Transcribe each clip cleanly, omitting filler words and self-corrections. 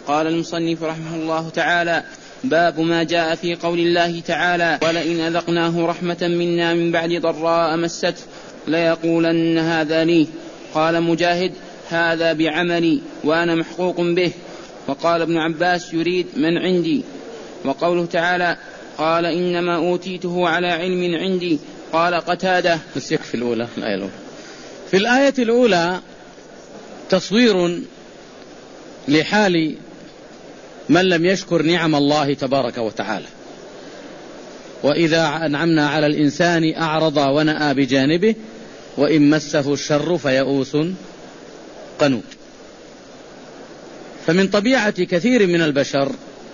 قال المصنف رحمه الله تعالى: باب ما جاء في قول الله تعالى: ولئن أذقناه رحمة منا من بعد ضراء مسته ليقولن هذا لي. قال مجاهد: هذا بعملي وأنا محقوق به. وقال ابن عباس: يريد من عندي. وقوله تعالى: قال إنما أوتيته على علم عندي. قال قتادة: بس يكفي الأولى. في الآية الأولى تصوير لحال من لم يشكر نعم الله تبارك وتعالى. وإذا أنعمنا على الإنسان أعرض ونأى بجانبه وإن مسه الشر فيئوس قنوط. فمن طبيعة كثير من البشر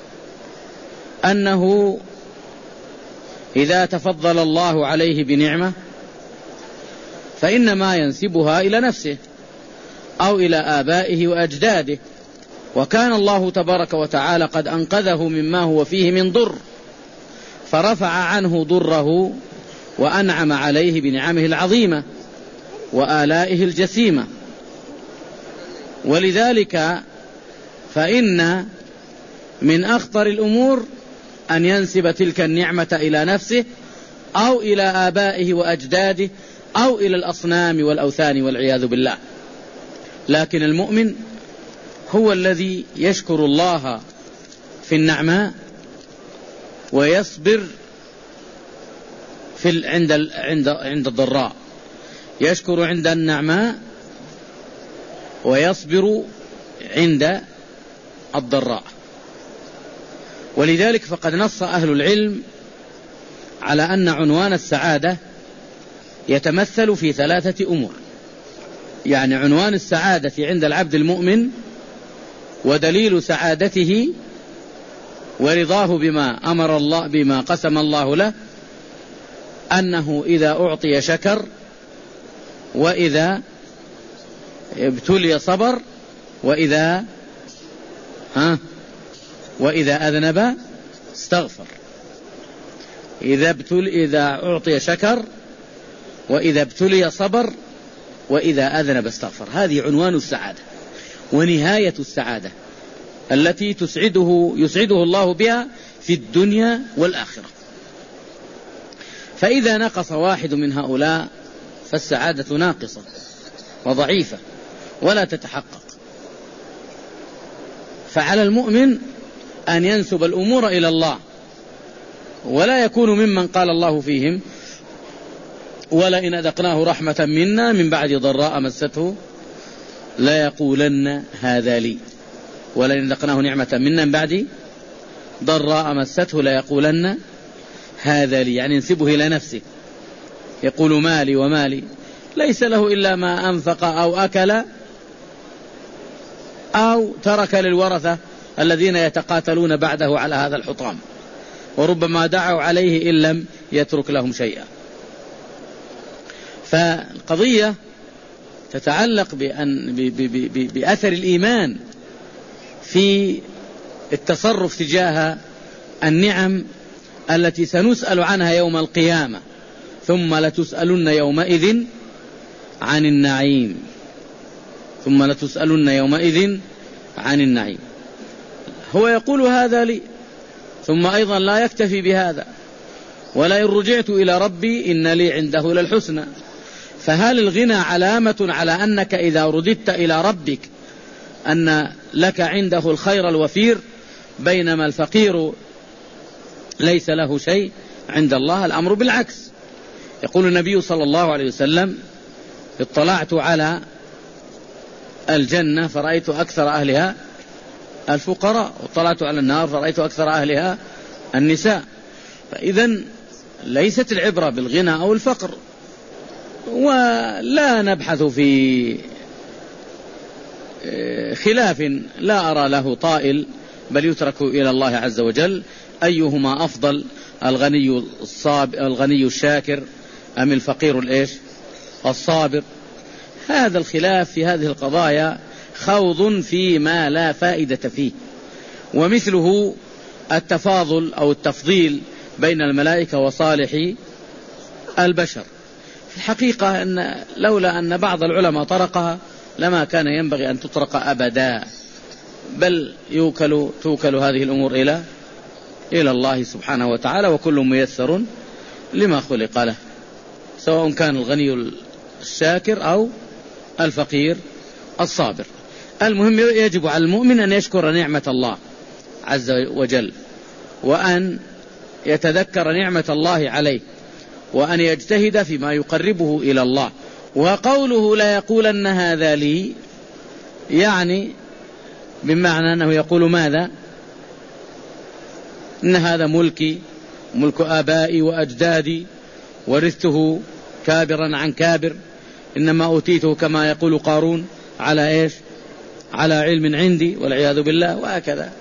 أنه إذا تفضل الله عليه بنعمة فإنما ينسبها إلى نفسه أو إلى آبائه وأجداده، وكان الله تبارك وتعالى قد أنقذه مما هو فيه من ضر فرفع عنه ضره وأنعم عليه بنعمه العظيمة وآلائه الجسيمة. ولذلك فإن من أخطر الأمور أن ينسب تلك النعمة إلى نفسه أو إلى آبائه وأجداده أو إلى الأصنام والأوثان والعياذ بالله. لكن المؤمن هو الذي يشكر الله في النعماء ويصبر عند الضراء، يشكر عند النعماء ويصبر عند الضراء. ولذلك فقد نص أهل العلم على أن عنوان السعادة يتمثل في 3 أمور. يعني عنوان السعادة عند العبد المؤمن ودليل سعادته ورضاه بما أمر الله بما قسم الله له أنه إذا أعطي شكر، وإذا ابتلي صبر، وإذا أذنب استغفر. إذا أعطي شكر، وإذا ابتلي صبر، وإذا أذنب استغفر. هذه عنوان السعادة ونهاية السعادة التي يسعده الله بها في الدنيا والآخرة. فإذا نقص واحد من هؤلاء فالسعادة ناقصة وضعيفة ولا تتحقق. فعلى المؤمن أن ينسب الأمور إلى الله ولا يكون ممن قال الله فيهم: ولئن أذقناه رحمة منا من بعد ضراء مسته ليقولن هذا لي. ولئن أذقناه نعمة منا من بعد ضراء مسته ليقولن هذا لي، يعني ينسبه إلى نفسه، يقول مالي ومالي، ليس له إلا ما أنفق أو أكل أو ترك للورثة الذين يتقاتلون بعده على هذا الحطام، وربما دعوا عليه إن لم يترك لهم شيئا. فالقضية تتعلق بأثر الإيمان في التصرف تجاه النعم التي سنسأل عنها يوم القيامة، ثم لتسألن يومئذ عن النعيم، ثم لتسألن يومئذ عن النعيم. هو يقول هذا لي، ثم أيضا لا يكتفي بهذا: ولئن رجعت إلى ربي إن لي عنده للحسنى. فهل الغنى علامة على أنك إذا رددت إلى ربك أن لك عنده الخير الوفير، بينما الفقير ليس له شيء عند الله؟ الأمر بالعكس. يقول النبي صلى الله عليه وسلم: اطلعت على الجنة فرأيت أكثر أهلها الفقراء، واطلعت على النار فرأيت أكثر أهلها النساء. فإذن ليست العبرة بالغنى أو الفقر. ولا نبحث في خلاف لا أرى له طائل، بل يترك إلى الله عز وجل أيهما أفضل، الغني الشاكر أم الفقير الصابر. هذا الخلاف في هذه القضايا خوض فيما لا فائدة فيه. ومثله التفاضل أو التفضيل بين الملائكة وصالح البشر. في الحقيقة أن لولا أن بعض العلماء طرقها لما كان ينبغي أن تطرق أبدا، بل توكل هذه الأمور إلى الله سبحانه وتعالى، وكل ميسر لما خلق له، سواء كان الغني الشاكر أو الفقير الصابر. المهم يجب على المؤمن أن يشكر نعمة الله عز وجل، وأن يتذكر نعمة الله عليه، وأن يجتهد فيما يقربه إلى الله. وقوله لا يقولن هذا لي، يعني بمعنى أنه يقول ماذا؟ إن هذا ملكي، ملك آبائي وأجدادي، ورثته كابرا عن كابر، إنما أوتيته كما يقول قارون على إيش؟ على علم عندي، والعياذ بالله، وهكذا.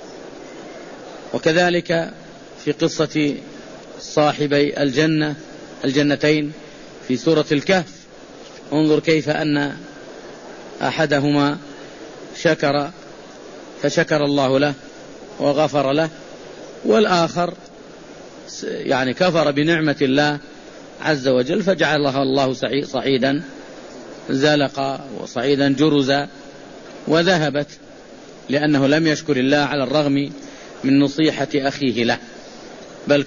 وكذلك في قصة صاحبي الجنتين في سورة الكهف، انظر كيف أن أحدهما شكر فشكر الله له وغفر له، والآخر يعني كفر بنعمة الله عز وجل فجعلها الله صعيدا زلقا وصعيدا جرزا، وذهبت لأنه لم يشكر الله على الرغم من نصيحة أخيه له، بل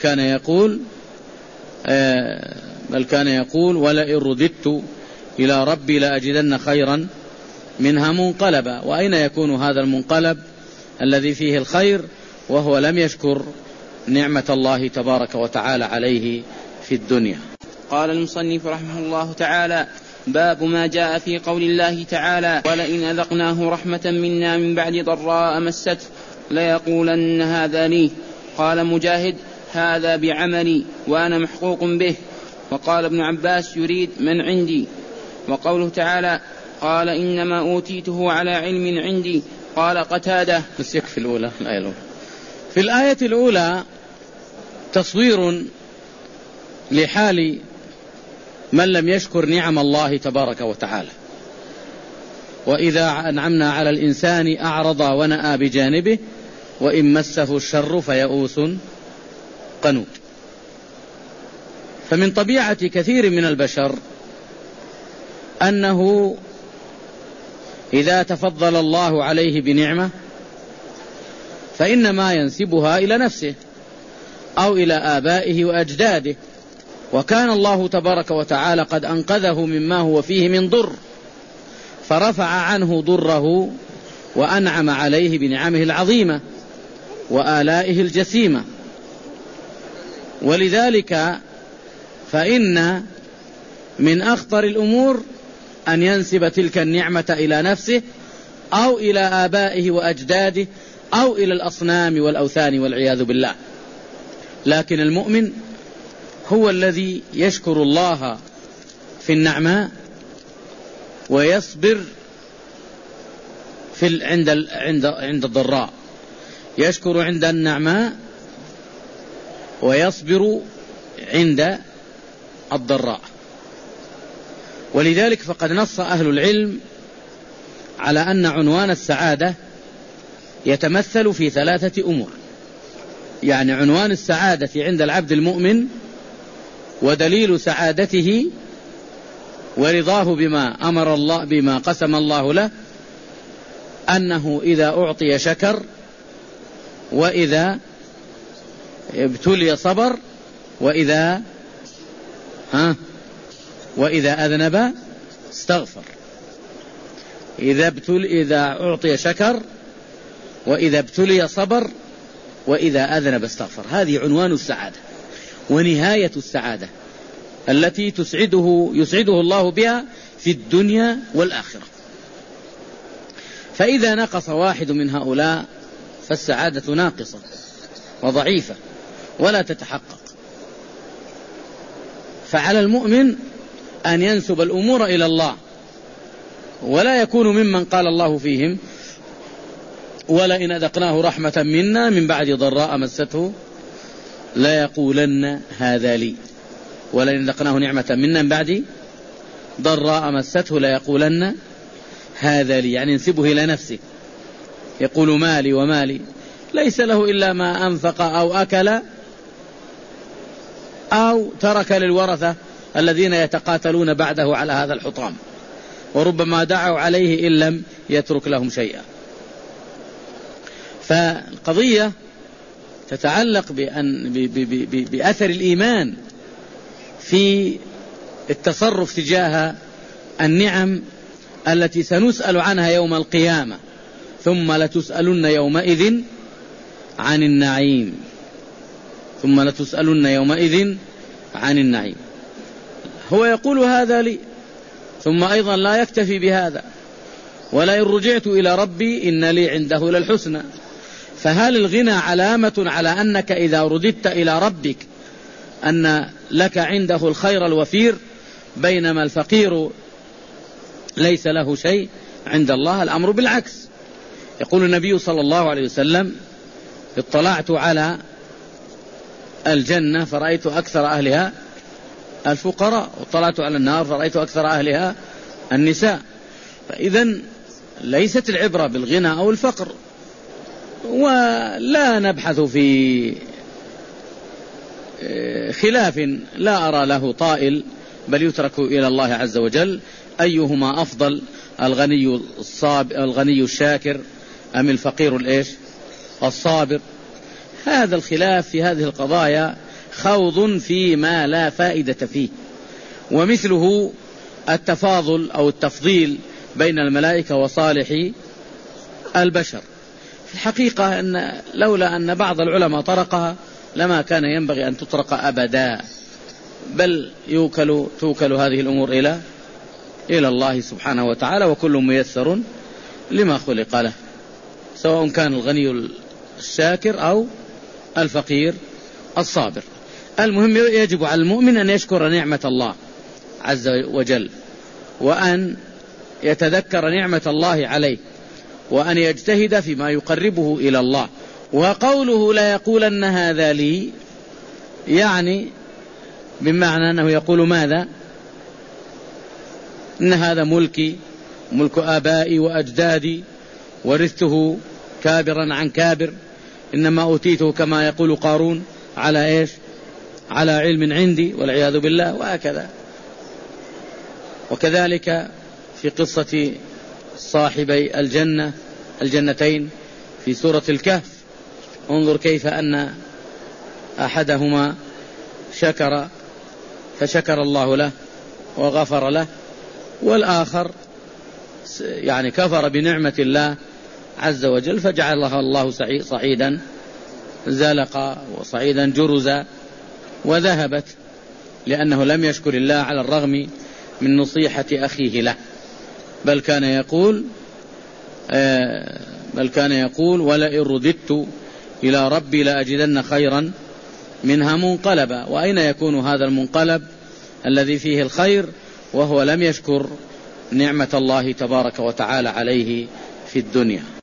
كان يقول ولئن رددت إلى ربي لأجدن خيرا منها منقلبا. وأين يكون هذا المنقلب الذي فيه الخير وهو لم يشكر نعمة الله تبارك وتعالى عليه في الدنيا؟ قال المصنف رحمه الله تعالى: باب ما جاء في قول الله تعالى: ولئن أذقناه رحمة منا من بعد ضراء مسته ليقولن هذا لي. قال مجاهد: هذا بعملي وأنا محقوق به. وقال ابن عباس: يريد من عندي. وقوله تعالى: قال إنما أوتيته على علم عندي. قال قتادة: بس يكفي الأولى. في الآية الأولى تصوير لحال من لم يشكر نعم الله تبارك وتعالى. وإذا أنعمنا على الإنسان أعرض ونأى بجانبه وإن مسه الشر فيئوس قنوط. فمن طبيعة كثير من البشر أنه إذا تفضل الله عليه بنعمة فإنما ينسبها إلى نفسه أو إلى آبائه وأجداده، وكان الله تبارك وتعالى قد أنقذه مما هو فيه من ضر، فرفع عنه ضره وأنعم عليه بنعمه العظيمة وآلائه الجسيمة. ولذلك فإن من أخطر الأمور أن ينسب تلك النعمة إلى نفسه أو إلى آبائه وأجداده أو إلى الأصنام والأوثان والعياذ بالله. لكن المؤمن هو الذي يشكر الله في النعماء ويصبر عند الضراء، يشكر عند النعماء ويصبر عند الضراء. ولذلك فقد نص أهل العلم على أن عنوان السعادة يتمثل في 3 أمور. يعني عنوان السعادة عند العبد المؤمن ودليل سعادته ورضاه بما أمر الله بما قسم الله له أنه إذا أعطي شكر، وإذا ابتلي صبر، وإذا أذنب استغفر. إذا أعطي شكر، وإذا ابتلي صبر، وإذا أذنب استغفر. هذه عنوان السعادة ونهاية السعادة التي يسعده الله بها في الدنيا والآخرة. فإذا نقص واحد من هؤلاء فالسعادة ناقصة وضعيفة ولا تتحقق. فعلى المؤمن أن ينسب الأمور إلى الله، ولا يكون ممن قال الله فيهم: ولئن أذقناه رحمة منا من بعد ضراء مسته ليقولن هذا لي. ولئن أذقناه نعمة منا من بعد ضراء مسته ليقولن هذا لي، يعني ينسبه إلى نفسه، يقول مالي ومالي، ليس له إلا ما أنفق أو أكل أو ترك للورثة الذين يتقاتلون بعده على هذا الحطام، وربما دعوا عليه إن لم يترك لهم شيئا. فالقضية تتعلق بأثر الإيمان في التصرف تجاه النعم التي سنسأل عنها يوم القيامة، ثم لتسألن يومئذ عن النعيم، ثم لتسألن يومئذ عن النعيم. هو يقول هذا لي، ثم أيضا لا يكتفي بهذا، ولئن رجعت إلى ربي إن لي عنده للحسنى. فهل الغنى علامة على أنك إذا رددت إلى ربك أن لك عنده الخير الوفير، بينما الفقير ليس له شيء عند الله؟ الأمر بالعكس. يقول النبي صلى الله عليه وسلم: اطلعت على الجنة فرأيت أكثر أهلها الفقراء، واطلعت على النار فرأيت أكثر أهلها النساء. فإذن ليست العبرة بالغنى أو الفقر، ولا نبحث في خلاف لا أرى له طائل، بل يترك إلى الله عز وجل أيهما أفضل، الغني الشاكر أم الفقير الصابر. هذا الخلاف في هذه القضايا خوض فيما لا فائدة فيه، ومثله التفاضل أو التفضيل بين الملائكة وصالح البشر. في الحقيقة أن لولا أن بعض العلماء طرقها لما كان ينبغي أن تطرق أبدا، بل توكل هذه الأمور إلى الله سبحانه وتعالى، وكل ميسر لما خلق له، سواء كان الغني الشاكر أو الفقير الصابر. المهم يجب على المؤمن أن يشكر نعمة الله عز وجل، وأن يتذكر نعمة الله عليه، وأن يجتهد فيما يقربه إلى الله. وقوله لا يقولن هذا لي، يعني بمعنى أنه يقول ماذا؟ إن هذا ملكي، ملك آبائي وأجدادي، ورثته كابرا عن كابر، إنما أوتيته كما يقول قارون على على علم عندي والعياذ بالله، وهكذا. وكذلك في قصة صاحبي الجنتين في سورة الكهف، انظر كيف أن أحدهما شكر فشكر الله له وغفر له، والآخر يعني كفر بنعمة الله عز وجل فجعلها الله صعيدا زلقا وصعيدا جرزا، وذهبت لأنه لم يشكر الله على الرغم من نصيحة أخيه له، بل كان يقول ولئن رددت إلى ربي لأجدن خيرا منها منقلبا. وأين يكون هذا المنقلب الذي فيه الخير وهو لم يشكر نعمة الله تبارك وتعالى عليه في الدنيا؟